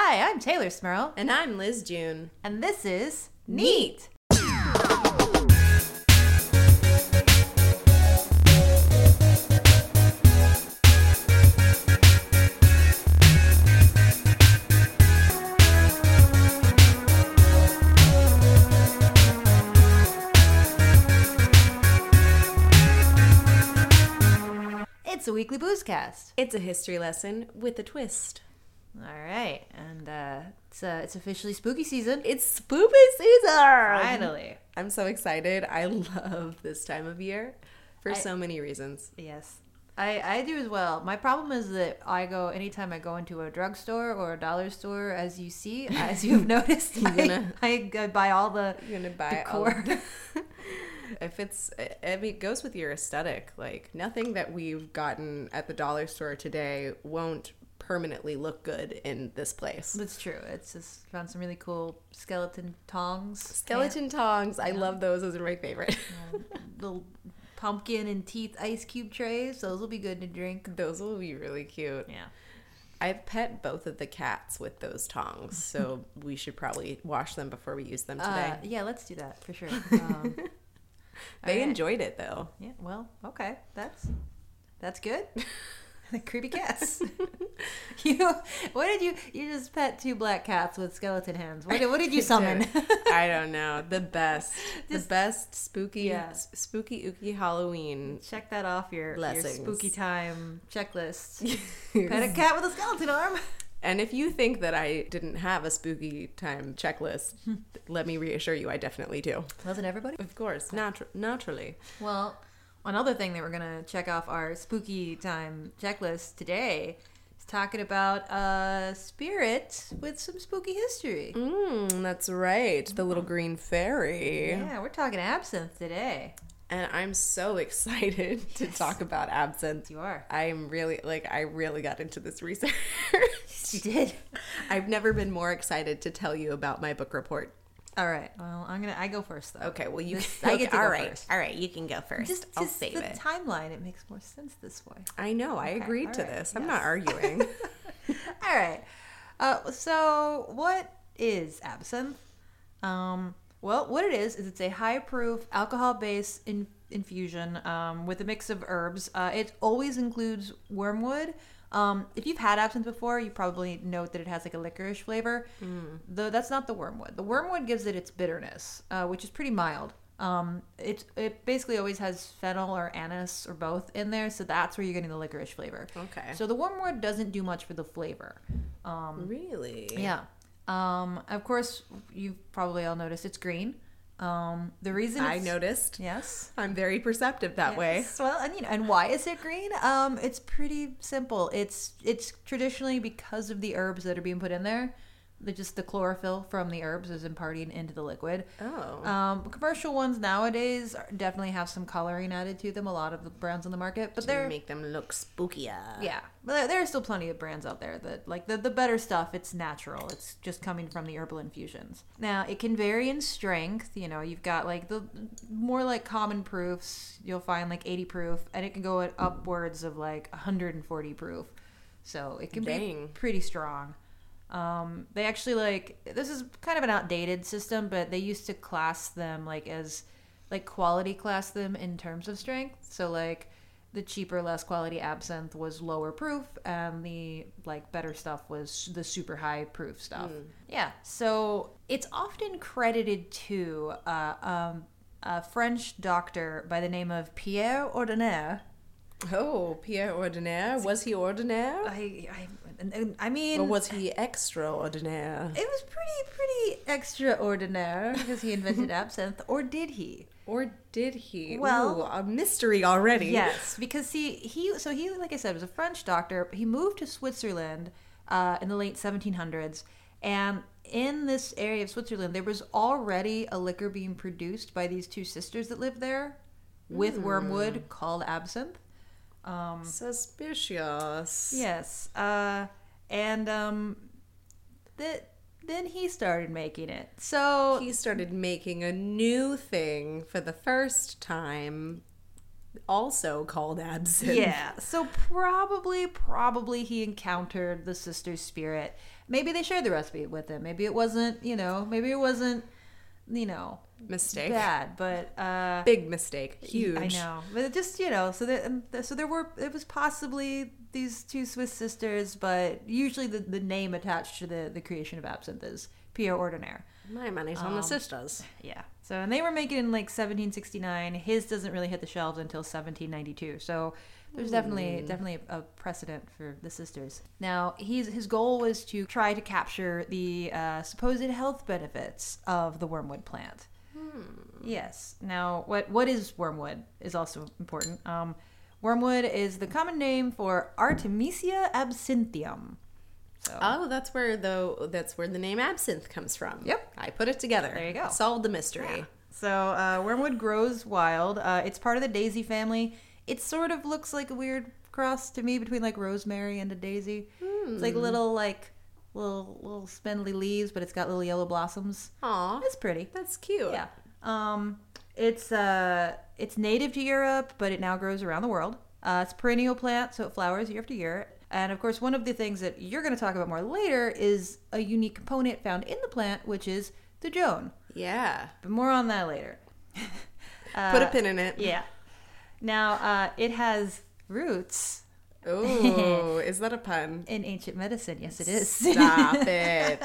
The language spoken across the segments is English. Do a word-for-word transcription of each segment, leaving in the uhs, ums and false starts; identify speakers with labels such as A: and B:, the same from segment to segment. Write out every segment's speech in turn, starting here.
A: Hi, I'm Taylor Smurl.
B: And I'm Liz June.
A: And this is Neat. It's a weekly boozecast.
B: It's a history lesson with a twist.
A: All right, and uh, it's uh, it's officially spooky season.
B: It's spooky season!
A: Finally.
B: I'm so excited. I love this time of year for
A: I,
B: so many reasons.
A: Yes, I, I do as well. My problem is that I go, anytime I go into a drugstore or a dollar store, as you see, as you've noticed, I,
B: gonna,
A: I, I buy all the
B: You're going to buy
A: decor.
B: all the... If it's, I mean, it goes with your aesthetic. Like, nothing that we've gotten at the dollar store today won't permanently look good in this place.
A: That's true. It's just found some really cool skeleton tongs.
B: Skeleton
A: Can-
B: tongs. I
A: yeah.
B: love those. Those are my favorite.
A: um, little pumpkin and teeth ice cube trays. Those will be good to drink.
B: Those will be really cute.
A: Yeah.
B: I've pet both of the cats with those tongs, so we should probably wash them before we use them today.
A: Uh, yeah, let's do that for sure. Um,
B: they
A: right.
B: enjoyed it, though.
A: Yeah, well, okay. That's that's good. Creepy cats. you, what did you? You just pet two black cats with skeleton hands. What did, what did you summon?
B: I don't know. The best,
A: Just-
B: the best spooky,
A: Yeah.
B: s- spooky ooky Halloween.
A: Check that off your, your
B: Blessings.
A: spooky time checklist. Pet a cat with a skeleton arm.
B: And if you think that I didn't have a spooky time checklist, let me reassure you, I definitely do.
A: Wasn't everybody?
B: Of course, natu- naturally.
A: Well, another thing that we're going to check off our spooky time checklist today is talking about a spirit with some spooky history.
B: Mm, that's right. The little green fairy.
A: Yeah, we're talking absinthe today.
B: And I'm so excited to talk about absinthe.
A: You are.
B: I'm really, like, I really got into this research.
A: You did.
B: I've never been more excited to tell you about my book report.
A: All right. Well, I'm gonna. I go first though.
B: Okay. Well, you.
A: This-
B: Can,
A: I get to
B: all
A: go
B: right.
A: first.
B: All right. You can go first.
A: Just,
B: I'll
A: just
B: save
A: the
B: it.
A: timeline. It makes more sense this way.
B: I know. I
A: Okay,
B: agreed
A: all
B: to
A: right,
B: this. I'm
A: yes.
B: not arguing.
A: All right. Uh, so what is absinthe? Um, well, what it is is it's a high-proof alcohol-based in- infusion um, with a mix of herbs. Uh, it always includes wormwood. Um, if you've had absinthe before, you probably note that it has like a licorice flavor. Mm. Though that's not the wormwood. The wormwood gives it its bitterness, uh, which is pretty mild. Um, it it basically always has fennel or anise or both in there, so that's where you're getting the licorice flavor.
B: Okay.
A: So the wormwood doesn't do much for the flavor. Um,
B: Really?
A: yeah. Um, of course, you've probably all noticed it's green. Um, the reason
B: I
A: it's,
B: noticed.
A: Yes.
B: I'm very perceptive that way.
A: Yes. Well, and you know, and why is it green? Um, it's pretty simple. It's it's traditionally because of the herbs that are being put in there. The, just the chlorophyll from the herbs is imparting into the liquid.
B: Oh.
A: Um, commercial ones nowadays are, definitely have some coloring added to them. A lot of the brands on the market, but
B: To
A: they're
B: make them look spookier.
A: yeah, but there, there are still plenty of brands out there that like the the better stuff. It's natural. It's just coming from the herbal infusions. Now it can vary in strength. You know, you've got like the more like common proofs. You'll find like eighty proof, and it can go at upwards of like one hundred forty proof. So it can
B: Dang.
A: be pretty strong. Um, they actually like this is kind of an outdated system, but they used to class them like as like quality class them in terms of strength. So like the cheaper, less quality absinthe was lower proof, and the like better stuff was the super high proof stuff.
B: Mm.
A: Yeah. So it's often credited to uh, um, a French doctor by the name of Pierre Ordinaire.
B: Oh, Pierre Ordinaire. Was he ordinaire?
A: I, I, I mean,
B: Or was he extraordinaire?
A: it was pretty, pretty extraordinaire because he invented absinthe, or did he?
B: Or did he?
A: Well-
B: Ooh, a mystery already.
A: Yes, because see, he so he like I said was a French doctor. He moved to Switzerland uh, in the late seventeen hundreds, and in this area of Switzerland, there was already a liquor being produced by these two sisters that lived there with
B: Mm.
A: wormwood called absinthe. Um,
B: Suspicious.
A: yes, uh, and um, that then he started making it. So
B: He started making a new thing for the first time also called absinthe.
A: Yeah, so probably, probably he encountered the sister's spirit. Maybe they shared the recipe with him. Maybe it wasn't, you know, maybe it wasn't, you know,
B: Mistake.
A: bad, but uh,
B: Big mistake. Huge.
A: I know, but it just, you know, so there, so there were. It was possibly these two Swiss sisters, but usually the, the name attached to the the creation of absinthe is Pierre Ordinaire.
B: My money's on the sisters.
A: Yeah. So, and they were making it in like seventeen sixty-nine. His doesn't really hit the shelves until seventeen ninety-two. So there's definitely definitely a precedent for the sisters. Now, he's, his goal was to try to capture the uh, supposed health benefits of the wormwood plant. Hmm. Yes. Now, what what is wormwood is also important. Um, wormwood is the common name for Artemisia absinthium. So.
B: Oh, that's where the that's where the name absinthe comes from.
A: Yep.
B: I put it together.
A: There you go.
B: Solved the mystery.
A: Yeah. So uh, wormwood grows wild. Uh, it's part of the daisy family. It sort of looks like a weird cross to me between like rosemary and a daisy. Hmm. It's like little like little little spindly leaves, but it's got little yellow blossoms.
B: Aw,
A: it's pretty.
B: That's cute.
A: Yeah. Um, it's uh, it's native to Europe, but it now grows around the world. Uh, it's a perennial plant, so it flowers year after year. And of course, one of the things that you're going to talk about more later is a unique component found in the plant, which is the Joan.
B: Yeah.
A: But more on that later.
B: uh, Put a pin in it.
A: Yeah. Now, uh, it has roots.
B: Oh, is that a pun?
A: In ancient medicine, yes, it is.
B: Stop it.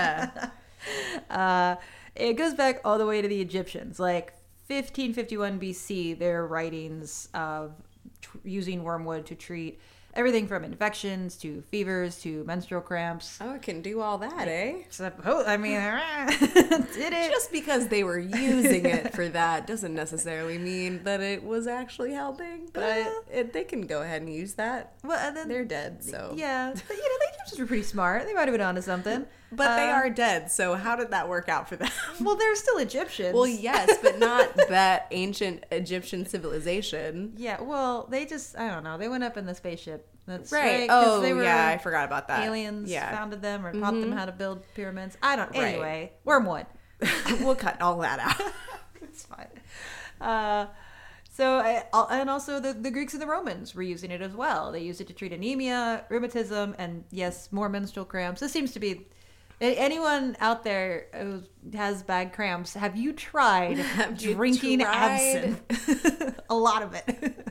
A: uh, it goes back all the way to the Egyptians. Like fifteen fifty-one B C, there are writings of tr- using wormwood to treat everything from infections to fevers to menstrual cramps.
B: Oh, it can do all that, eh?
A: Suppose, I mean, did it?
B: Just because they were using it for that doesn't necessarily mean that it was actually helping. But uh, it, they can go ahead and use that.
A: Well, and then,
B: they're dead, so.
A: Yeah, but you know, the Egyptians were pretty smart. They might have been onto something.
B: But uh, they are
A: Um,
B: dead, so how did that work out for them?
A: Well, they're still Egyptians.
B: Well, yes, but not that ancient Egyptian civilization.
A: Yeah, well, they just, I don't know, they went up in the spaceship. That's
B: right.
A: right. 'Cause
B: Oh,
A: they were,
B: yeah, I forgot about that.
A: Aliens
B: yeah.
A: founded them or taught
B: Mm-hmm.
A: them how to build pyramids. I don't,
B: Right.
A: anyway, wormwood.
B: We'll cut all that out.
A: It's fine. Uh, so, I, and also the, the Greeks and the Romans were using it as well. They used it to treat anemia, rheumatism, and yes, more menstrual cramps. This seems to be, anyone out there who has bad cramps, have you tried
B: Have you
A: drinking
B: tried?
A: absinthe? A lot of it.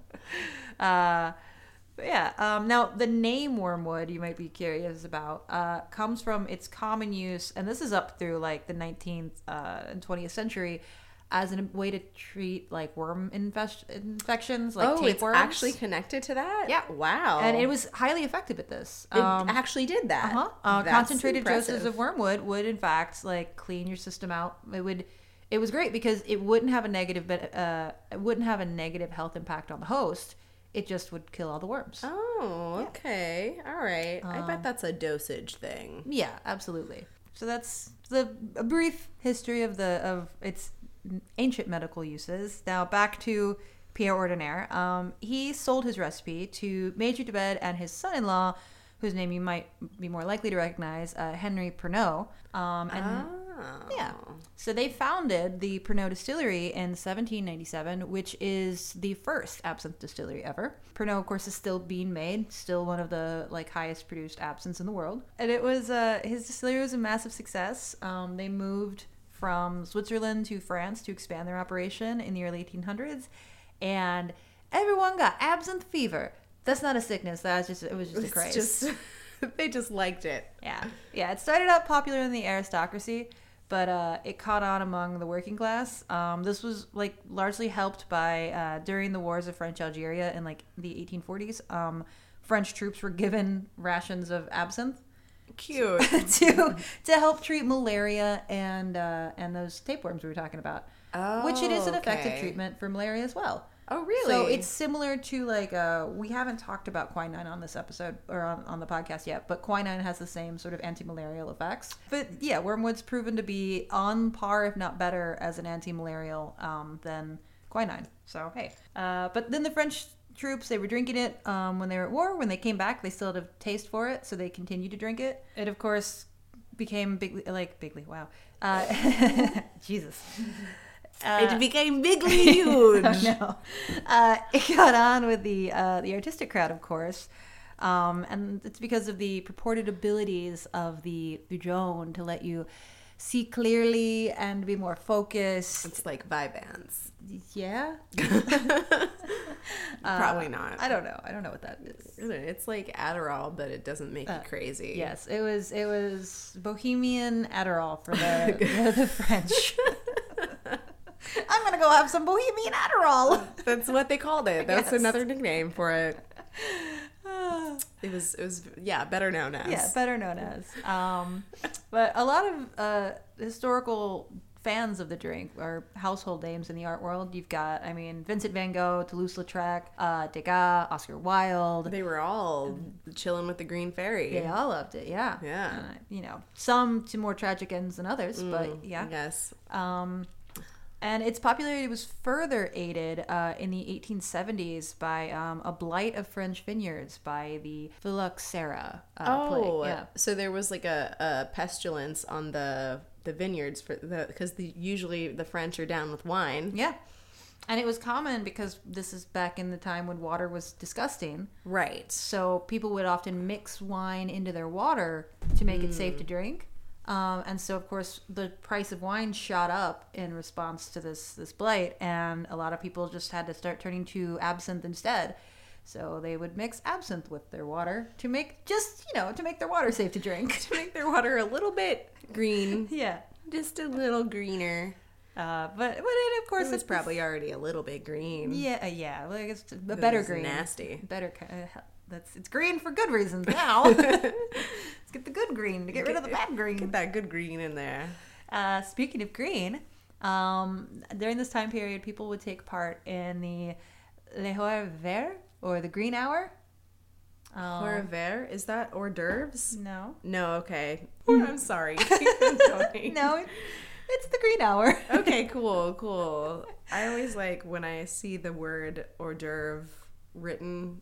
A: uh, but yeah, um, now the name wormwood, you might be curious about, uh, comes from its common use, and this is up through like the nineteenth uh, and twentieth century, as a way to treat like worm infest- infections, like
B: oh, it's
A: tapeworms.
B: actually connected to that?
A: Yeah.
B: Wow.
A: And it was highly effective at this.
B: It
A: Um,
B: actually did that.
A: uh-huh. Uh,
B: That's
A: concentrated
B: impressive.
A: doses of wormwood would, in fact, like clean your system out. It would. It was great because it wouldn't have a negative, uh, it wouldn't have a negative health impact on the host. It just would kill all the worms.
B: Oh, okay. All right. I
A: Um,
B: bet that's a dosage thing.
A: Yeah, absolutely. So that's the a brief history of the of its ancient medical uses. Now back to Pierre Ordinaire. Um, he sold his recipe to Major de Bed and his son-in-law, whose name you might be more likely to recognize, uh, Henry Pernod. Um, and
B: Oh.
A: yeah, so they founded the Pernod Distillery in seventeen ninety-seven, which is the first absinthe distillery ever. Pernod, of course, is still being made, still one of the like highest produced absinthes in the world. And it was uh, his distillery was a massive success. Um, they moved from Switzerland to France to expand their operation in the early eighteen hundreds, and everyone got absinthe fever. That's not a sickness. That was just it was just a
B: It's
A: craze.
B: just they just liked it.
A: Yeah, yeah. It started out popular in the aristocracy, but uh, it caught on among the working class. Um, this was like largely helped by uh, during the wars of French Algeria in like the eighteen forties. Um, French troops were given rations of absinthe
B: Cute.
A: to to help treat malaria and uh, and those tapeworms we were talking about,
B: Oh,
A: which it is an effective
B: okay.
A: treatment for malaria as well.
B: Oh, really?
A: So it's similar to like uh, we haven't talked about quinine on this episode or on, on the podcast yet, but quinine has the same sort of anti-malarial effects. But yeah, wormwood's proven to be on par, if not better, as an anti-malarial um, than quinine. So hey, uh, but then the French troops, they were drinking it um, when they were at war. When they came back, they still had a taste for it, so they continued to drink it. It of course became big, like bigly. Wow, uh, Jesus. Uh,
B: it became bigly huge.
A: Oh, no. Uh, it got on with the uh, the artistic crowd, of course. Um, and it's because of the purported abilities of the Bujon to let you see clearly and be more focused.
B: It's like Vyvanse.
A: Yeah?
B: Probably
A: Uh,
B: not.
A: I don't know. I don't know what that is.
B: It's like Adderall, but it doesn't make
A: Uh,
B: you crazy.
A: Yes, it was it was Bohemian Adderall for the, the, the French. I'm going to go have some Bohemian Adderall.
B: That's what they called it. That's
A: Yes.
B: another nickname for it. It was, it was, yeah, better known as.
A: Yeah, better known as. Um, but a lot of uh, historical fans of the drink are household names in the art world. You've got, I mean, Vincent van Gogh, Toulouse-Lautrec, uh, Degas, Oscar Wilde.
B: They were all chilling with the Green Fairy.
A: They all loved it, yeah.
B: Yeah.
A: Uh, you know, some to more tragic ends than others,
B: Mm,
A: but yeah.
B: Yes.
A: Um, and its popularity was further aided uh, in the eighteen seventies by um, A Blight of French Vineyards by the phylloxera uh, plague.
B: Oh,
A: Yeah.
B: so there was like a, a pestilence on the the vineyards for the because the usually the French are down with wine.
A: Yeah. And it was common because this is back in the time when water was disgusting.
B: Right.
A: So people would often mix wine into their water to make it safe to drink. Um, and so, of course, the price of wine shot up in response to this this blight, and a lot of people just had to start turning to absinthe instead. So they would mix absinthe with their water to make just, you know, to make their water safe to drink.
B: To make their water a little bit green.
A: Yeah.
B: Just a little greener.
A: Uh, but, but it, of course,
B: It was
A: it's
B: probably already a little bit green.
A: Yeah, uh, yeah. Like it's a
B: It
A: better
B: was
A: green.
B: nasty.
A: Better. ki- Uh, that's it's green for good reasons now. Let's get the good green to get rid of the bad green.
B: Get that good green in there.
A: Uh, speaking of green, um, during this time period, people would take part in the Le Hors Vert or the Green Hour. Um,
B: Hors vert, is that hors d'oeuvres?
A: No,
B: No, okay. I'm sorry. Keep going.
A: no, it's the Green Hour.
B: Okay, cool, cool. I always like when I see the word hors d'oeuvre written.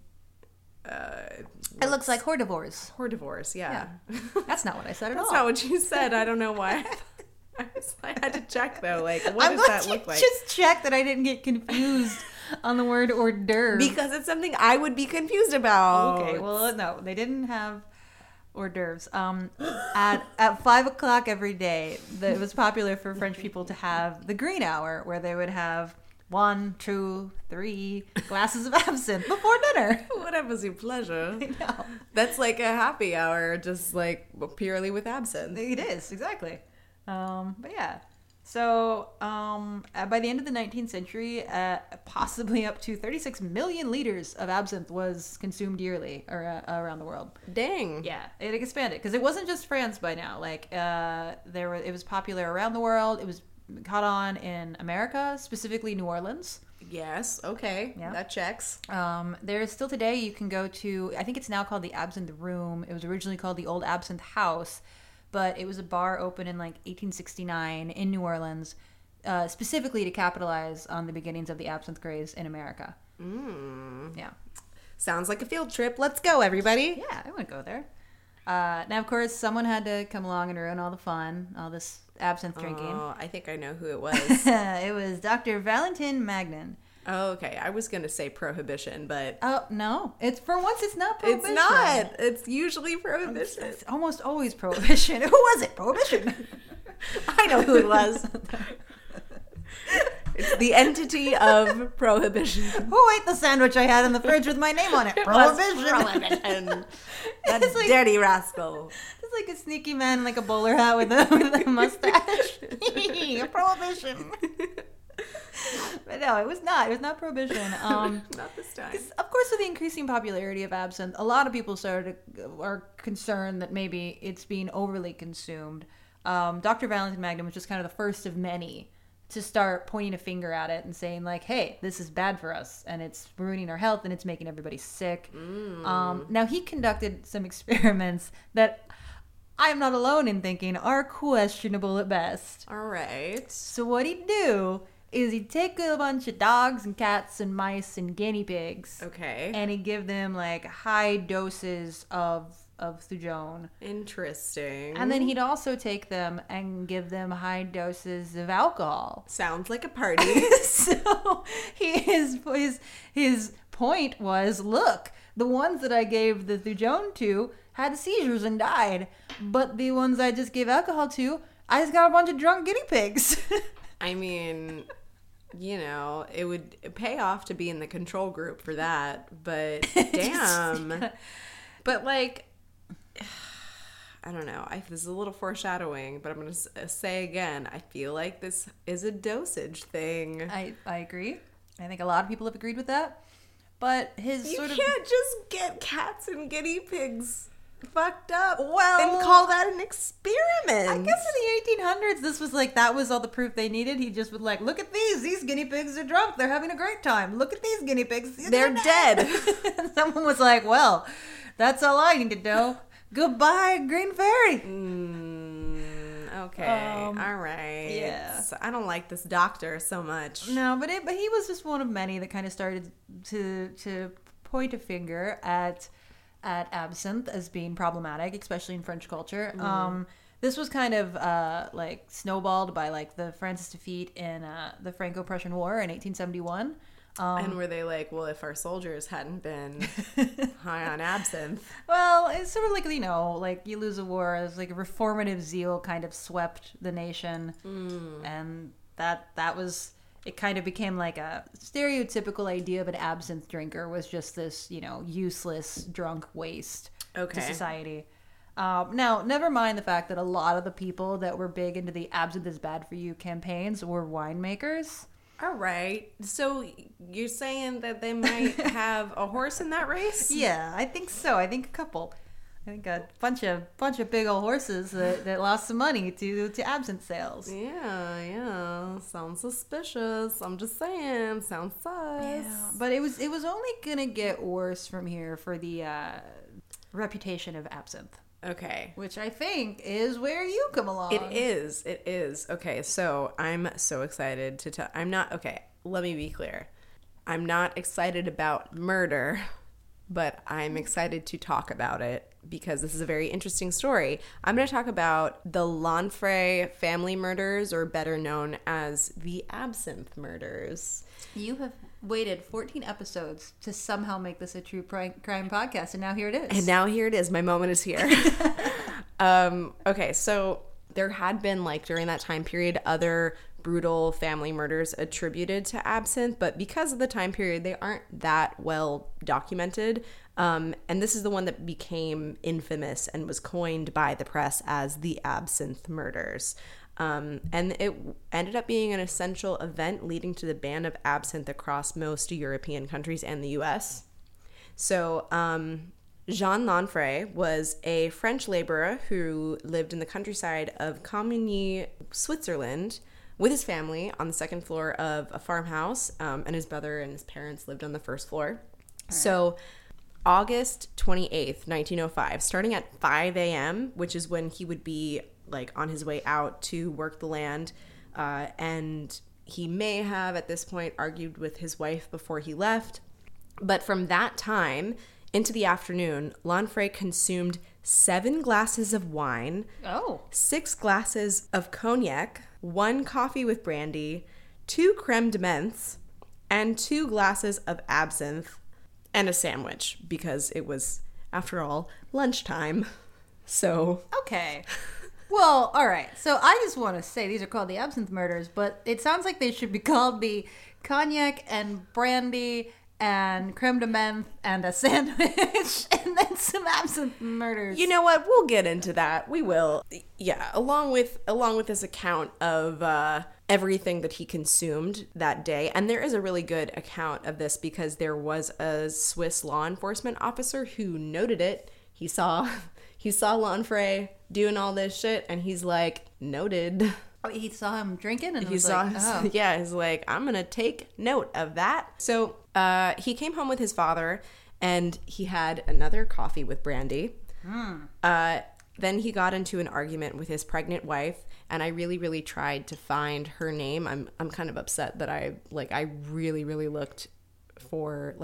B: Uh,
A: It looks like hors d'oeuvres.
B: hors d'oeuvres, yeah.
A: That's not what I said at
B: That's
A: all.
B: not what you said. I don't know why. I, was, I had to check though. Like, what
A: I'm
B: does
A: glad
B: that
A: you
B: look like?
A: just check that I didn't get confused on the word hors d'oeuvre.
B: Because it's something I would be confused about.
A: Okay, well, no, they didn't have hors d'oeuvres. Um, at at five o'clock every day, the, it was popular for French people to have the Green Hour, where they would have one, two, three glasses of absinthe before dinner.
B: Whatever's your pleasure.
A: I know.
B: That's like a happy hour, just like purely with absinthe.
A: It is, exactly. Um, but yeah. So um, uh, by the end of the nineteenth century, uh, possibly up to thirty-six million liters of absinthe was consumed yearly ar- around the world.
B: Dang.
A: Yeah, it expanded because it wasn't just France by now. Like uh, there were, it was popular around the world. It was caught on in America, specifically New Orleans.
B: Yes. Okay.
A: Yeah.
B: That checks.
A: Um, there is still today. You can go to. I think it's now called the Absinthe Room. It was originally called the Old Absinthe House, but it was a bar open in like eighteen sixty-nine in New Orleans, uh, specifically to capitalize on the beginnings of the absinthe craze in America.
B: Mm.
A: Yeah.
B: Sounds like a field trip. Let's go, everybody.
A: Yeah, I want to go there. Uh, now, of course, someone had to come along and ruin all the fun, all this absinthe drinking.
B: Oh, I think I know who it was.
A: It was Doctor Valentin Magnin.
B: Oh, okay. I was going to say prohibition, but
A: Oh, no. It's for once, it's not prohibition.
B: it's not. It's usually prohibition.
A: It's almost always prohibition. Who was it? Prohibition.
B: I know who it was. It's the entity of prohibition.
A: Who ate the sandwich I had in the fridge with my name on it? Prohibition.
B: Prohibition. That
A: It's like-
B: dirty rascal.
A: It's like a sneaky man in like a bowler hat with a, with a mustache. Prohibition. But no, it was not. It was not prohibition. Um,
B: Not this time.
A: Of course, with the increasing popularity of absinthe, a lot of people started are concerned that maybe it's being overly consumed. Um, Doctor Valentin Magnin was just kind of the first of many to start pointing a finger at it and saying like, "Hey, this is bad for us, and it's ruining our health, and it's making everybody sick."
B: Mm.
A: Um, now he conducted some experiments that I am not alone in thinking are questionable at best.
B: All right.
A: So what he'd do is he'd take a bunch of dogs and cats and mice and guinea pigs,
B: Okay.
A: and he'd give them like high doses of of Thujon.
B: Interesting.
A: And then he'd also take them and give them high doses of alcohol.
B: Sounds like a party.
A: So he, his, his, his point was, look, the ones that I gave the Thujon to had seizures and died. But the ones I just gave alcohol to, I just got a bunch of drunk guinea pigs.
B: I mean, you know, it would pay off to be in the control group for that. But damn. But like, I don't know. I, this is a little foreshadowing, but I'm going to say again, I feel like this is a dosage thing.
A: I, I agree. I think a lot of people have agreed with that. But his
B: you
A: sort of...
B: You can't just get cats and guinea pigs fucked up
A: well,
B: and call that an experiment.
A: I guess in the eighteen hundreds, this was like, that was all the proof they needed. He just would like, look at these. These guinea pigs are drunk. They're having a great time. Look at these guinea pigs. They're,
B: They're dead.
A: And someone was like, well, that's all I need to know. Goodbye, Green Fairy.
B: Mm, okay.
A: Um,
B: all right.
A: yeah.
B: So I don't like this doctor so much.
A: No, but it, but he was just one of many that kind of started to to point a finger at at absinthe as being problematic, especially in French culture. Mm. Um, this was kind of uh, like snowballed by like the Francis defeat in uh, the Franco-Prussian War in eighteen seventy-one. Um,
B: and were they like, well, if our soldiers hadn't been high on absinthe?
A: Well, it's sort of like, you know, like you lose a war as like a reformative zeal kind of swept the nation. Mm. And that that was, it kind of became like a stereotypical idea of an absinthe drinker was just this, you know, useless drunk waste
B: okay.
A: to society. Um, now, never mind the fact that a lot of the people that were big into the absinthe is bad for you campaigns were winemakers.
B: All right. So you're saying that they might have a horse in that race?
A: Yeah, I think so. I think a couple. I think a bunch of bunch of big old horses that, that lost some money to, to absinthe sales.
B: Yeah, yeah. Sounds suspicious. I'm just saying. Sounds sus.
A: Yeah, but it was it was only gonna get worse from here for the uh, reputation of absinthe.
B: Okay.
A: Which I think is where you come along.
B: It is. It is. Okay, so I'm so excited to tell. I'm not, okay, let me be clear. I'm not excited about murder, but I'm excited to talk about it because this is a very interesting story. I'm going to talk about the Lanfray family murders, or better known as the Absinthe murders.
A: You have waited fourteen episodes to somehow make this a true crime podcast, and now here it is.
B: And now here it is. My moment is here. um, okay, so there had been, like, during that time period, other brutal family murders attributed to absinthe, but because of the time period, they aren't that well documented. Um, and this is the one that became infamous and was coined by the press as the Absinthe Murders. Um, and it ended up being an essential event leading to the ban of absinthe across most European countries and the U S. So um, Jean Lanfray was a French laborer who lived in the countryside of Comigny, Switzerland, with his family on the second floor of a farmhouse, um, and his brother and his parents lived on the first floor. Right. So August twenty-eighth, nineteen oh five, starting at five a.m., which is when he would be like on his way out to work the land, uh, and he may have at this point argued with his wife before he left. But from that time into the afternoon, Lanfray consumed seven glasses of wine,
A: oh,
B: six glasses of cognac, one coffee with brandy, two creme de menthe, and two glasses of absinthe, and a sandwich, because it was, after all, lunchtime. So
A: okay. Well, all right. So I just want to say these are called the Absinthe Murders, but it sounds like they should be called the cognac and brandy and creme de menthe and a sandwich and then some absinthe murders.
B: You know what? We'll get into that. We will. Yeah, along with along with this account of uh, everything that he consumed that day. And there is a really good account of this because there was a Swiss law enforcement officer who noted it. He saw he saw Lanfray doing all this shit, and he's like, noted.
A: Oh, he saw him drinking, and
B: he
A: was
B: saw
A: like,
B: his,
A: oh.
B: yeah, he's like, I'm gonna take note of that. So uh, he came home with his father, and he had another coffee with brandy. Mm. Uh, then he got into an argument with his pregnant wife, and I really, really tried to find her name. I'm I'm kind of upset that I like I really, really looked for like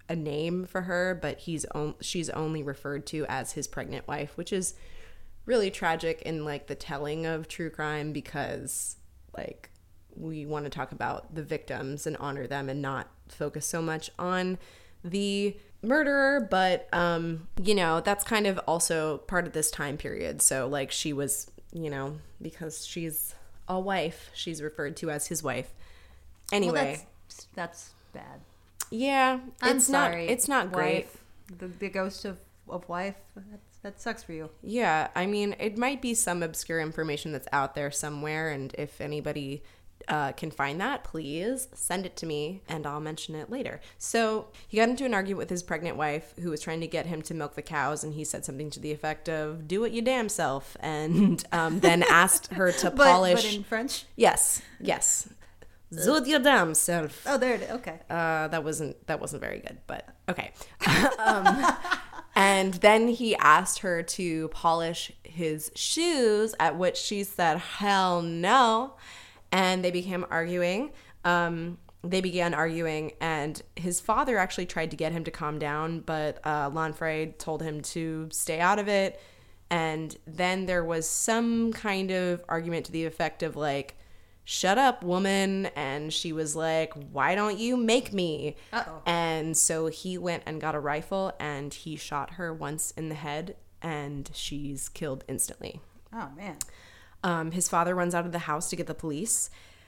B: a name for her, but he's on, she's only referred to as his pregnant wife, which is really tragic in like the telling of true crime, because like we want to talk about the victims and honor them and not focus so much on the murderer. But um you know, that's kind of also part of this time period. So like she was, you know, because she's a wife, she's referred to as his wife. Anyway,
A: well, that's, that's bad.
B: Yeah,
A: I'm
B: it's
A: sorry.
B: not it's not great.
A: Wife, the, the ghost of, of wife, that, that sucks for you.
B: Yeah, I mean, it might be some obscure information that's out there somewhere, and if anybody uh, can find that, please send it to me, and I'll mention it later. So he got into an argument with his pregnant wife, who was trying to get him to milk the cows, and he said something to the effect of, do it you damn self, and um, then asked her to
A: but,
B: polish...
A: But in French?
B: Yes, yes. Do it your damn self.
A: Oh, there it is. Okay.
B: Uh, that wasn't that wasn't very good, but okay. um, and then he asked her to polish his shoes, at which she said, hell no. And they began arguing. Um, they began arguing, and his father actually tried to get him to calm down, but uh, Lanfray told him to stay out of it. And then there was some kind of argument to the effect of like, shut up, woman. And she was like, why don't you make me?
A: Uh-oh.
B: And so he went and got a rifle, and he shot her once in the head, and she's killed instantly.
A: Oh, man.
B: Um, his father runs out of the house to get the police.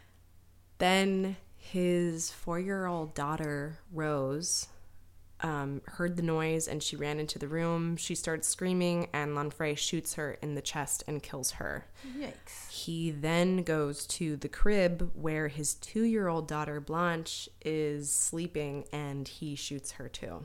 B: Then his four-year-old daughter, Rose, um, heard the noise, and she ran into the room. She starts screaming, and Lanfray shoots her in the chest and kills her.
A: Yikes.
B: He then goes to the crib where his two-year-old daughter, Blanche, is sleeping, and he shoots her too.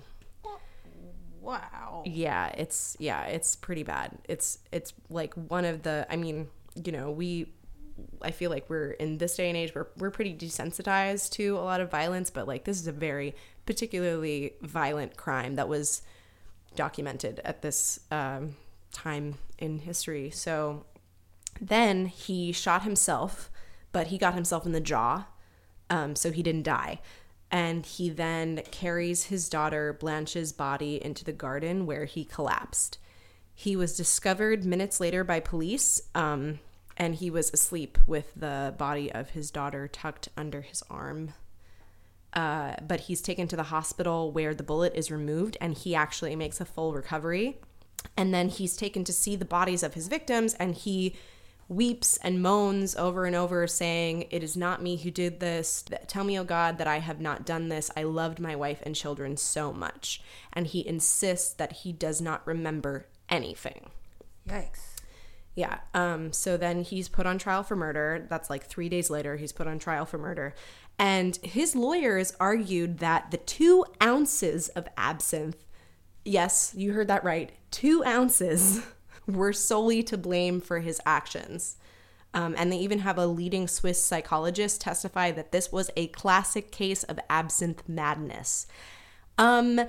A: Wow.
B: Yeah, it's yeah, it's pretty bad. It's it's like one of the, I mean, you know, we I feel like we're in this day and age, we're we're pretty desensitized to a lot of violence, but like this is a very particularly violent crime that was documented at this um, time in history. So then he shot himself, but he got himself in the jaw, um, so he didn't die. And he then carries his daughter Blanche's body into the garden where he collapsed. He was discovered minutes later by police, um, and he was asleep with the body of his daughter tucked under his arm. Uh, but he's taken to the hospital where the bullet is removed, and he actually makes a full recovery. And then he's taken to see the bodies of his victims, and he weeps and moans over and over, saying, "It is not me who did this. Tell me, O God, that I have not done this. I loved my wife and children so much." And he insists that he does not remember anything.
A: Yikes.
B: Yeah. Um, so then he's put on trial for murder. That's like three days later, he's put on trial for murder. And his lawyers argued that the two ounces of absinthe, yes, you heard that right, two ounces, were solely to blame for his actions. Um, and they even have a leading Swiss psychologist testify that this was a classic case of absinthe madness. Um,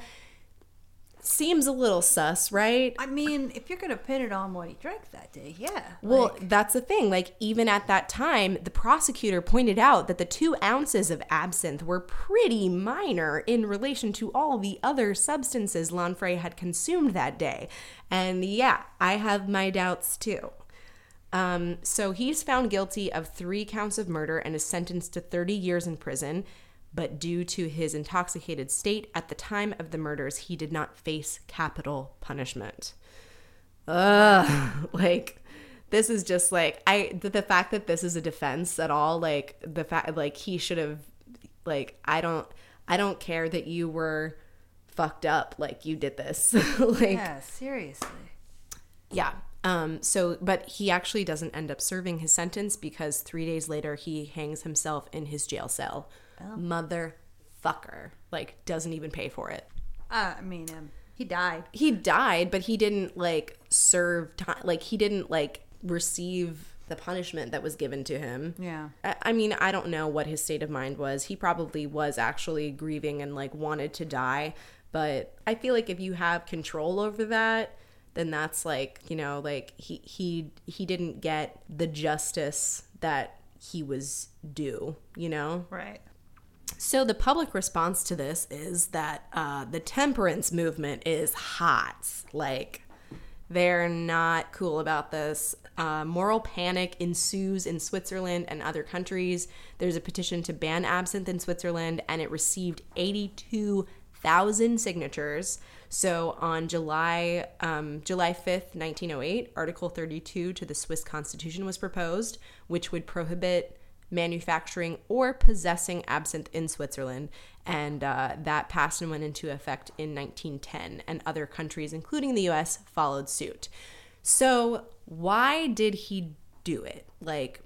B: seems a little sus, right?
A: I mean, if you're going to pin it on what he drank that day, yeah.
B: Well,
A: like,
B: that's the thing. Like, even at that time, the prosecutor pointed out that the two ounces of absinthe were pretty minor in relation to all the other substances Lanfray had consumed that day. And yeah, I have my doubts too. Um, so he's found guilty of three counts of murder and is sentenced to thirty years in prison. But due to his intoxicated state at the time of the murders, he did not face capital punishment. Ugh, like, this is just like, I, the, the fact that this is a defense at all, like, the fact, like, he should have, like, I don't, I don't care that you were fucked up, like, you did this. Like,
A: yeah, seriously.
B: yeah. Um, so, but he actually doesn't end up serving his sentence because three days later he hangs himself in his jail cell.
A: Oh.
B: Motherfucker. Like, doesn't even pay for it.
A: Uh, I mean, um, he died.
B: He died, but he didn't, like, serve time. Like, he didn't, like, receive the punishment that was given to him.
A: Yeah.
B: I, I mean, I don't know what his state of mind was. He probably was actually grieving and, like, wanted to die. But I feel like if you have control over that, then that's, like, you know, like, he he he didn't get the justice that he was due, you know?
A: Right.
B: So the public response to this is that uh, the temperance movement is hot. Like, they're not cool about this. Uh, moral panic ensues in Switzerland and other countries. There's a petition to ban absinthe in Switzerland, and it received eighty-two thousand signatures. So on July um, July fifth, nineteen oh eight, Article thirty-two to the Swiss Constitution was proposed, which would prohibit manufacturing or possessing absinthe in Switzerland, and uh, that passed and went into effect in nineteen ten, and other countries, including the U S, followed suit. So why did he do it? Like,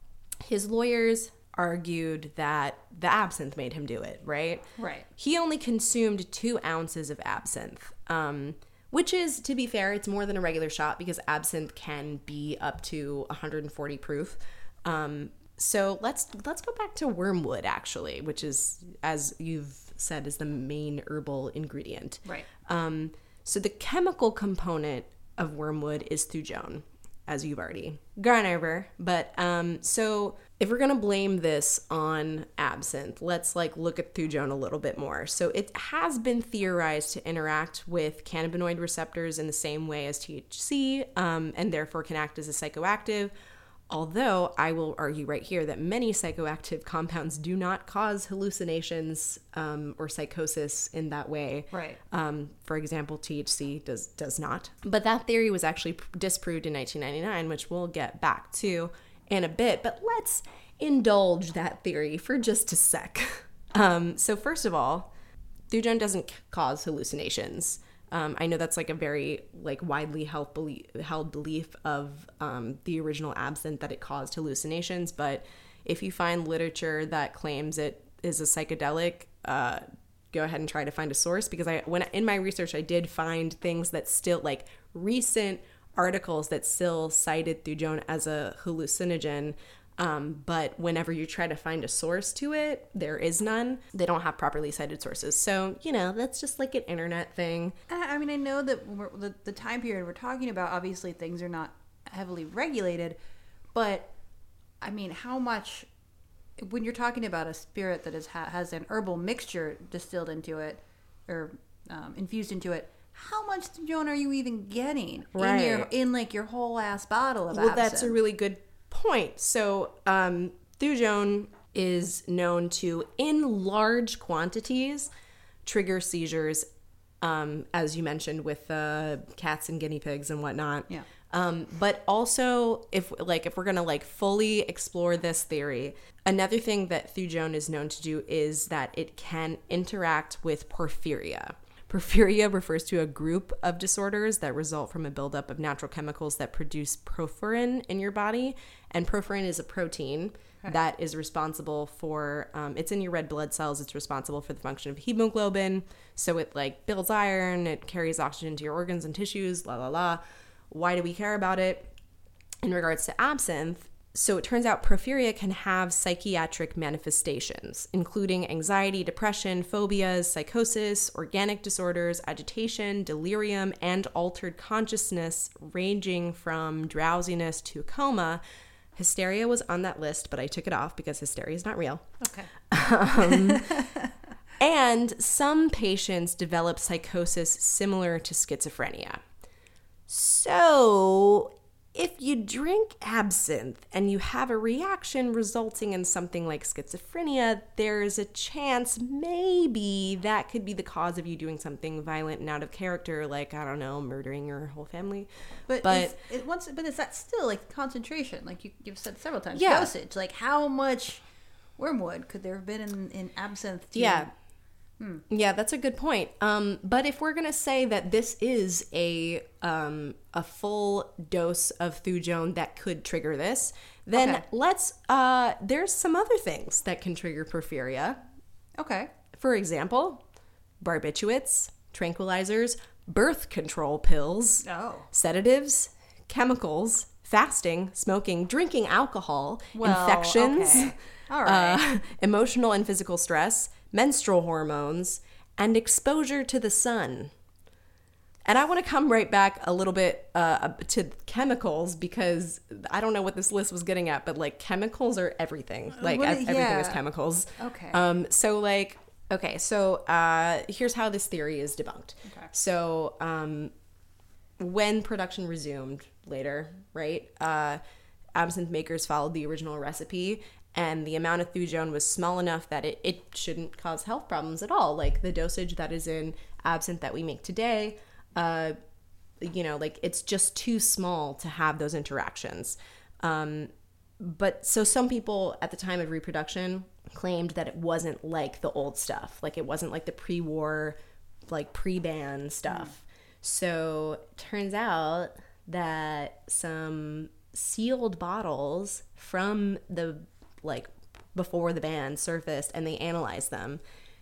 B: his lawyers argued that the absinthe made him do it, right?
A: Right.
B: He only consumed two ounces of absinthe, um, which is, to be fair, it's more than a regular shot because absinthe can be up to one hundred forty proof. Um, so let's let's go back to wormwood, actually, which is, as you've said, is the main herbal ingredient.
A: Right.
B: Um, so the chemical component of wormwood is thujone, as you've already gone over. But um, so if we're going to blame this on absinthe, let's like look at thujone a little bit more. So it has been theorized to interact with cannabinoid receptors in the same way as T H C, um, and therefore can act as a psychoactive. Although I will argue right here that many psychoactive compounds do not cause hallucinations um, or psychosis in that way.
A: Right.
B: Um, for example, T H C does does not. But that theory was actually disproved in nineteen ninety-nine, which we'll get back to in a bit. But let's indulge that theory for just a sec. Um, so first of all, thujone doesn't cause hallucinations. Um, I know that's like a very like widely held belief, held belief of um, the original absinthe that it caused hallucinations. But if you find literature that claims it is a psychedelic, uh, go ahead and try to find a source, because I when in my research I did find things that still like recent articles that still cited thujone as a hallucinogen. Um, but whenever you try to find a source to it, there is none. They don't have properly cited sources. So, you know, that's just like an internet thing.
A: I I mean, I know that we're, the, the time period we're talking about, obviously things are not heavily regulated, but I mean, how much, when you're talking about a spirit that is, has an herbal mixture distilled into it or um, infused into it, how much thujone are you even getting
B: Right.
A: in your in like your whole ass bottle of
B: Well,
A: absinthe?
B: that's a really good point. So, um, thujone is known to, in large quantities, trigger seizures, um, as you mentioned with uh, cats and guinea pigs and whatnot.
A: Yeah.
B: Um, but also, if like if we're gonna like fully explore this theory, another thing that thujone is known to do is that it can interact with porphyria. Porphyria refers to a group of disorders that result from a buildup of natural chemicals that produce porphyrin in your body. And porphyrin is a protein okay. that is responsible for, um, it's in your red blood cells. It's responsible for the function of hemoglobin. So it like builds iron, it carries oxygen to your organs and tissues, la la la. Why do we care about it? In regards to absinthe, so it turns out porphyria can have psychiatric manifestations, including anxiety, depression, phobias, psychosis, organic disorders, agitation, delirium, and altered consciousness, ranging from drowsiness to coma. Hysteria was on that list, but I took it off because hysteria is not real.
A: Okay.
B: Um, and some patients develop psychosis similar to schizophrenia. So if you drink absinthe and you have a reaction resulting in something like schizophrenia, there's a chance maybe that could be the cause of you doing something violent and out of character, like, I don't know, murdering your whole family.
A: But
B: but
A: is, it, once, but is that still like concentration? Like you, you've said several times,
B: yeah.
A: dosage. Like how much wormwood could there have been in, in absinthe? To,
B: yeah.
A: Hmm.
B: Yeah, that's a good point. Um, but if we're gonna say that this is a um, a full dose of thujone that could trigger this, then
A: Okay.
B: let's. Uh, there's some other things that can trigger porphyria.
A: Okay.
B: For example, barbiturates, tranquilizers, birth control pills,
A: Oh.
B: sedatives, chemicals, fasting, smoking, drinking alcohol,
A: Well,
B: infections,
A: okay. All right.
B: uh, emotional and physical stress, menstrual hormones, and exposure to the sun. And I want to come right back a little bit uh, to chemicals, because I don't know what this list was getting at, but like chemicals are everything. Like
A: What-
B: ev- everything
A: yeah.
B: is chemicals.
A: Okay.
B: Um. So like, okay. So uh, here's how this theory is debunked.
A: Okay.
B: So um, when production resumed later, right? Uh, absinthe makers followed the original recipe, and the amount of thujone was small enough that it, it shouldn't cause health problems at all. Like the dosage that is in absinthe that we make today, uh, you know, like it's just too small to have those interactions. Um, but so some people at the time of reproduction claimed that it wasn't like the old stuff. Like it wasn't like the pre-war, like pre-ban stuff. Mm. So turns out that some sealed bottles from the like before the ban surfaced, and they analyzed them.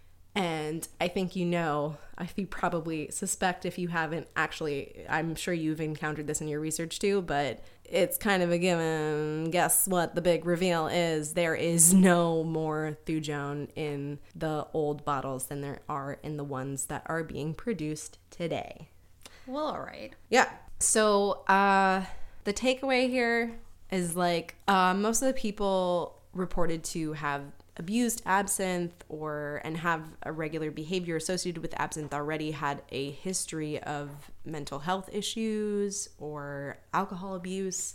B: And I think, you know, I think probably suspect, if you haven't actually, I'm sure you've encountered this in your research too, but it's kind of a given. Guess what the big reveal is? There is no more thujone in the old bottles than there are in the ones that are being produced today.
A: Well, all right.
B: Yeah. So uh, the takeaway here is like uh, most of the people reported to have abused absinthe or and have a regular behavior associated with absinthe already had a history of mental health issues or alcohol abuse.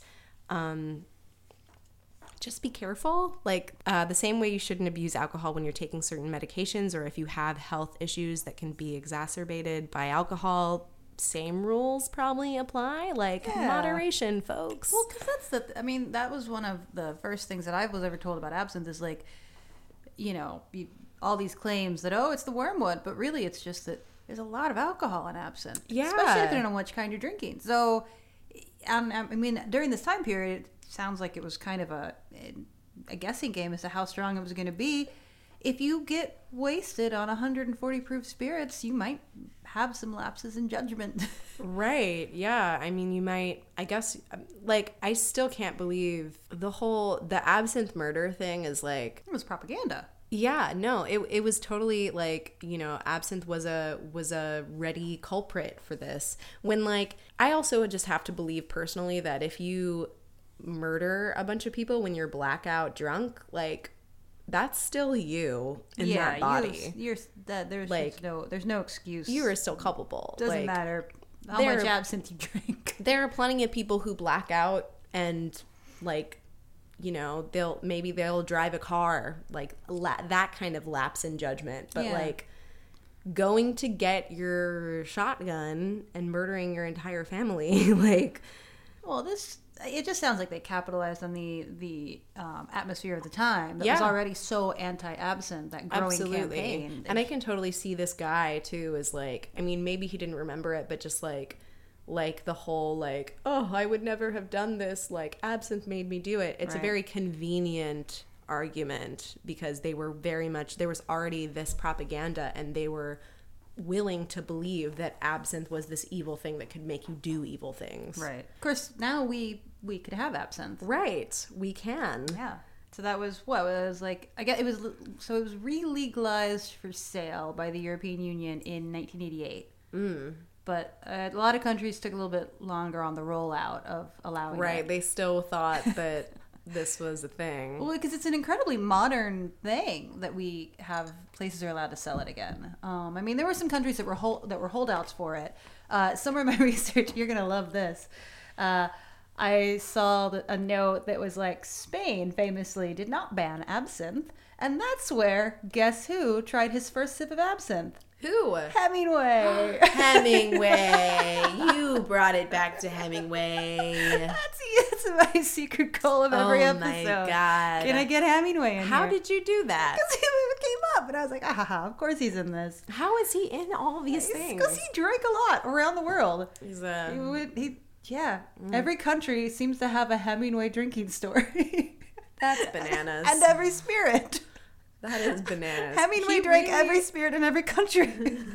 B: Um, just be careful. Like uh, the same way you shouldn't abuse alcohol when you're taking certain medications, or if you have health issues that can be exacerbated by alcohol, same rules probably apply. Like
A: Yeah.
B: moderation, folks.
A: Well, because that's the, I mean, that was one of the first things that I was ever told about absinthe is like, you know, you, all these claims that, oh, it's the wormwood, but really it's just that there's a lot of alcohol in absinthe.
B: Yeah.
A: Especially depending on which kind you're drinking. So, um, I mean, during this time period, it sounds like it was kind of a, a guessing game as to how strong it was going to be. If you get wasted on one hundred forty proof spirits, you might have some lapses in judgment.
B: Right. Yeah. I mean, you might, I guess, like, I still can't believe the whole, the absinthe murder thing is like,
A: It was propaganda.
B: yeah, no, it, it was totally like, you know, absinthe was a, was a ready culprit for this. When like, I also just have to believe personally that if you murder a bunch of people when you're blackout drunk, like, that's still you in that body.
A: You're, you're that there's
B: Like,
A: just no there's no excuse.
B: You are still culpable.
A: Doesn't
B: Like,
A: matter how
B: there-
A: much absinthe you drink.
B: There are plenty of people who black out and like, you know, they'll maybe they'll drive a car, like la- that kind of lapse in judgment. But
A: Yeah.
B: like going to get your shotgun and murdering your entire family, like,
A: Well, this it just sounds like they capitalized on the the um, atmosphere of the time that
B: Yeah.
A: was already so anti-absinthe, that growing
B: absolutely.
A: campaign.
B: And I can totally see this guy too as like, I mean, maybe he didn't remember it, but just like like the whole like, oh, I would never have done this, like absinthe made me do it. It's
A: Right.
B: a very convenient argument because they were very much, there was already this propaganda and they were willing to believe that absinthe was this evil thing that could make you do evil things.
A: Right. Of course, now we we could have absinthe.
B: Right. We can.
A: Yeah. So that was what it was like. I guess it was so it was re-legalized for sale by the European Union in nineteen eighty-eight.
B: Mm.
A: But uh, a lot of countries took a little bit longer on the rollout of allowing
B: Right.
A: it.
B: They still thought that this was a thing.
A: Well, because it's an incredibly modern thing that we have places are allowed to sell it again. Um, I mean, there were some countries that were hold, that were holdouts for it. Uh, somewhere in my research, you're gonna love this. Uh, I saw the, a note that was like Spain famously did not ban absinthe, and that's where guess who tried his first sip of absinthe?
B: Who?
A: Hemingway.
B: Hemingway. You brought it back to Hemingway.
A: That's, that's my secret goal of every
B: Oh
A: episode.
B: my God.
A: Can I get Hemingway in
B: How
A: here?
B: did you do that?
A: Because he came up, and I was like, ah, ha, ha, of course he's in this.
B: How is he in all these things?
A: Because he drank a lot around the world.
B: He's a...
A: He would, he, yeah. Every country seems to have a Hemingway drinking story.
B: That's bananas.
A: And every spirit.
B: That is bananas.
A: Hemingway
B: He
A: drank
B: really-
A: every spirit in every country.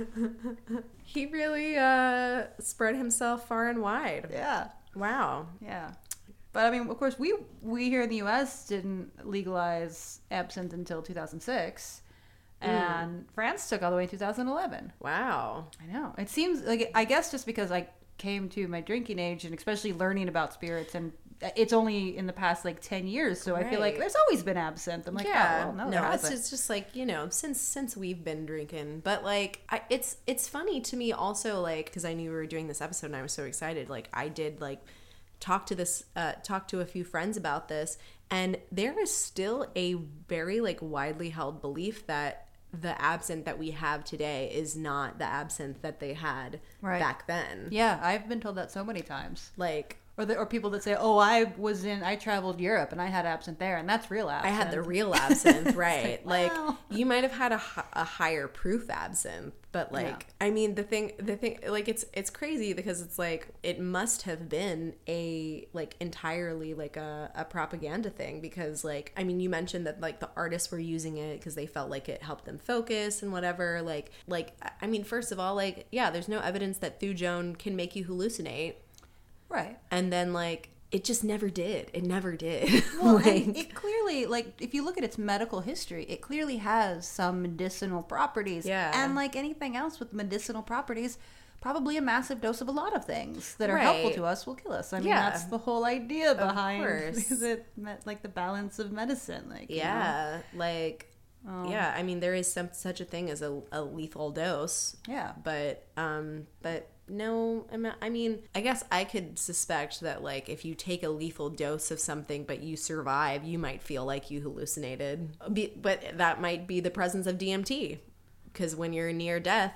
B: He really uh, spread himself far and wide.
A: Yeah.
B: Wow.
A: Yeah. But I mean, of course, we we here in the U S didn't legalize absinthe until two thousand six. and France took all the way in two thousand eleven.
B: Wow.
A: I know. It seems like, I guess just because I came to my drinking age and especially learning about spirits, and it's only in the past like ten years, so right. I feel like there's always been absinthe. I'm like, yeah, oh, well, no,
B: no,
A: there
B: it's
A: hasn't.
B: just, just like, you know, since since we've been drinking. But like, I, it's it's funny to me also, like, because I knew we were doing this episode and I was so excited. Like, I did like talk to this, uh, talk to a few friends about this, and there is still a very like widely held belief that the absinthe that we have today is not the absinthe that they had right. back then.
A: Yeah, I've been told that so many times.
B: Like,
A: or the, or people that say, "Oh, I was in, I traveled Europe and I had absinthe there, and that's real absinthe."
B: I had the real absinthe, right?
A: like,
B: like
A: wow.
B: You might have had a, a higher proof absinthe, but like, yeah. I mean, the thing, the thing, like, it's it's crazy because it's like it must have been a like entirely like a, a propaganda thing because like, I mean, you mentioned that like the artists were using it because they felt like it helped them focus and whatever. Like, like I mean, first of all, like, yeah, there's no evidence that thujone can make you hallucinate.
A: Right.
B: And then, like, it just never did. It never did.
A: Well,
B: like,
A: and it clearly, like, if you look at its medical history, it clearly has some medicinal properties.
B: Yeah.
A: And like anything else with medicinal properties, probably a massive dose of a lot of things that are
B: right.
A: helpful to us will kill us. I mean,
B: yeah.
A: that's the whole idea behind
B: is
A: it, like, the balance of medicine. Like,
B: yeah.
A: You know?
B: Like, um, yeah. I mean, there is some such a thing as a, a lethal dose.
A: Yeah.
B: But, um, but... No, I mean, I guess I could suspect that, like, if you take a lethal dose of something but you survive, you might feel like you hallucinated. But that might be the presence of D M T, because when you're near death,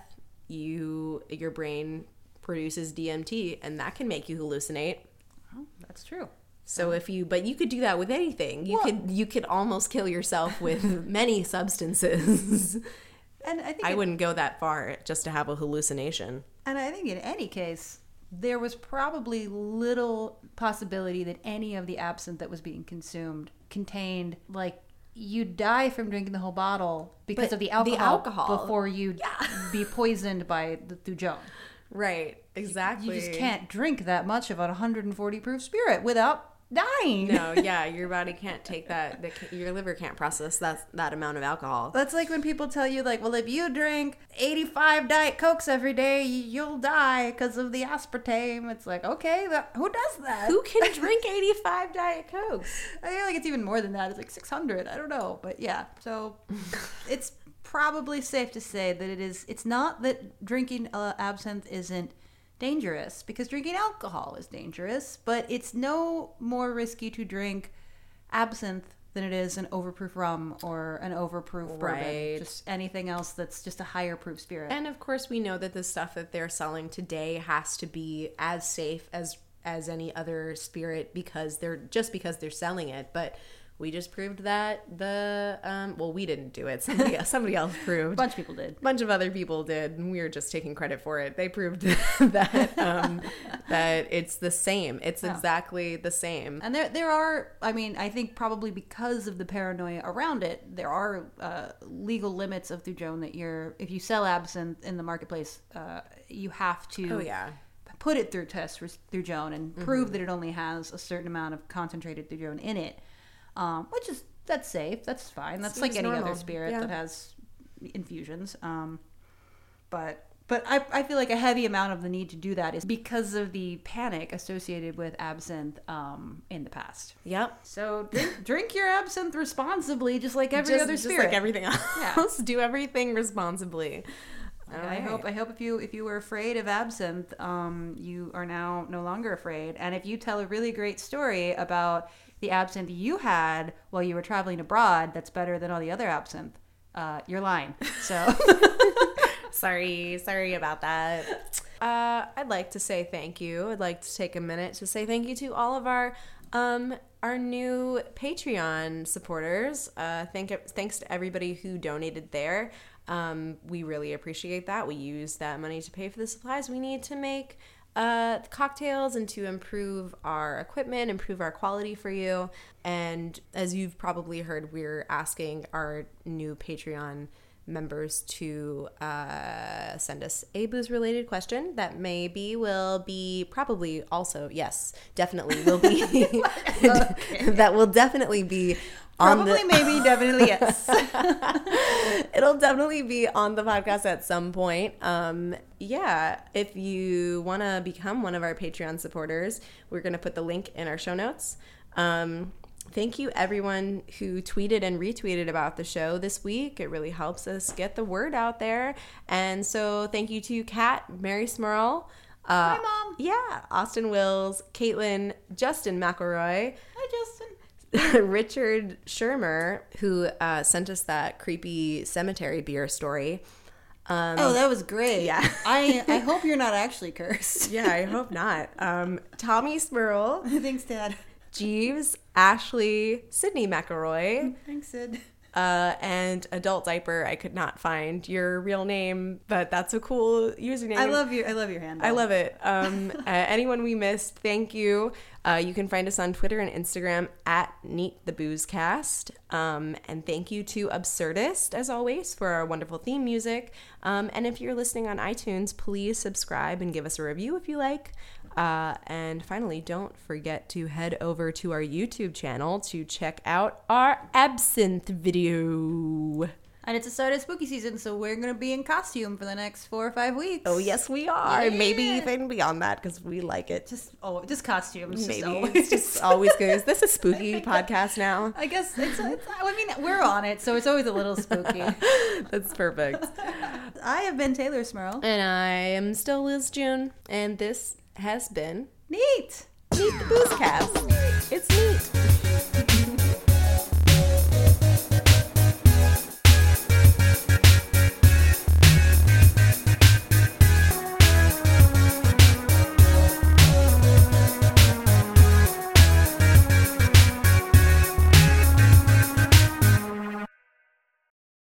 B: you your brain produces D M T, and that can make you hallucinate.
A: Oh, that's true.
B: So if you, but you could do that with anything. You
A: well,
B: could you could almost kill yourself with many substances.
A: And I think
B: I
A: it,
B: wouldn't go that far just to have a hallucination.
A: And I think in any case, there was probably little possibility that any of the absinthe that was being consumed contained, like, you die from drinking the whole bottle because
B: but
A: of the alcohol,
B: the alcohol.
A: before you
B: yeah.
A: be poisoned by the thujone.
B: Right, exactly.
A: You just can't drink that much of a one hundred forty proof spirit without dying.
B: No, yeah, your body can't take that. The, your liver can't process that that amount of alcohol.
A: That's like when people tell you, like, well, if you drink eighty-five Diet Cokes every day, you'll die because of the aspartame. It's like, okay, that, who does that?
B: Who can drink eighty-five Diet Cokes?
A: I feel like it's even more than that. It's like six hundred. I don't know. But yeah, so it's probably safe to say that it is, it's not that drinking uh, absinthe isn't dangerous, because drinking alcohol is dangerous, but it's no more risky to drink absinthe than it is an overproof rum or an overproof
B: right.
A: bourbon. Just anything else that's just a higher proof spirit.
B: And of course, we know that the stuff that they're selling today has to be as safe as as any other spirit because they're just because they're selling it. But we just proved that the um, well, we didn't do it. Somebody else, somebody else proved.
A: A bunch of people did.
B: A bunch of other people did, and we were just taking credit for it. They proved that um, that it's the same. It's
A: yeah.
B: exactly the same.
A: And there, there are. I mean, I think probably because of the paranoia around it, there are uh, legal limits of thujone that you're. If you sell absinthe in the marketplace, uh, you have to.
B: Oh yeah.
A: Put it through test for thujone and mm-hmm. prove that it only has a certain amount of concentrated thujone in it. Um, which is, that's safe, that's fine, that's
B: Seems
A: like any
B: normal.
A: other spirit
B: yeah.
A: that has infusions. Um, but but I, I feel like a heavy amount of the need to do that is because of the panic associated with absinthe um, in the past.
B: Yep.
A: So drink, drink your absinthe responsibly, just like every
B: just,
A: other
B: just
A: spirit.
B: like everything else.
A: Yeah.
B: Do everything responsibly.
A: All I right. hope I hope if you if you were afraid of absinthe, um, you are now no longer afraid. And if you tell a really great story about the absinthe you had while you were traveling abroad, that's better than all the other absinthe, uh, you're lying. So
B: sorry, sorry about that. Uh, I'd like to say thank you. I'd like to take a minute to say thank you to all of our um our new Patreon supporters. Uh, thank thanks to everybody who donated there. Um, we really appreciate that. We use that money to pay for the supplies we need to make uh, cocktails and to improve our equipment, improve our quality for you. And as you've probably heard, we're asking our new Patreon members to uh, send us a booze-related question that maybe will be probably also, yes, definitely will be, that will definitely be on
A: Probably,
B: the
A: maybe, definitely, yes.
B: it'll definitely be on the podcast at some point. Um, yeah, if you want to become one of our Patreon supporters, we're going to put the link in our show notes. Um, thank you, everyone who tweeted and retweeted about the show this week. It really helps us get the word out there. And so thank you to Kat, Mary Smurl, uh,
A: Hi, Mom.
B: yeah, Austin Wills, Caitlin, Justin McElroy,
A: Hi, Justin.
B: Richard Shermer, who uh, sent us that creepy cemetery beer story. Um,
A: Oh, that was great.
B: yeah.
A: I I hope you're not actually cursed.
B: yeah, I hope not. Um, Tommy Smurl,
A: Thanks, Dad.
B: Jeeves, Ashley, Sydney McElroy,
A: Thanks, Sid.
B: uh, and Adult Diaper. I could not find your real name, but that's a cool username.
A: I love your I love your handle.
B: I love it. Um, uh, anyone we missed, thank you. Uh, you can find us on Twitter and Instagram at Neat the Boozecast. Um, and thank you to Absurdist, as always, for our wonderful theme music. Um, and if you're listening on iTunes, please subscribe and give us a review if you like. Uh, and finally, don't forget to head over to our YouTube channel to check out our absinthe video.
A: And it's a start of spooky season, so we're gonna be in costume for the next four or five weeks.
B: Oh, yes, we are.
A: Yeah.
B: Maybe even beyond that because we like it.
A: Just oh, just costumes.
B: Maybe.
A: Just always.
B: It's just always good. Is this a spooky podcast now?
A: I guess it's, it's. I mean, we're on it, so it's always a little spooky.
B: That's perfect.
A: I have been Taylor Smurl.
B: And I am still Liz June, and this has been
A: Neat.
B: Neat the Boozecast. It's neat.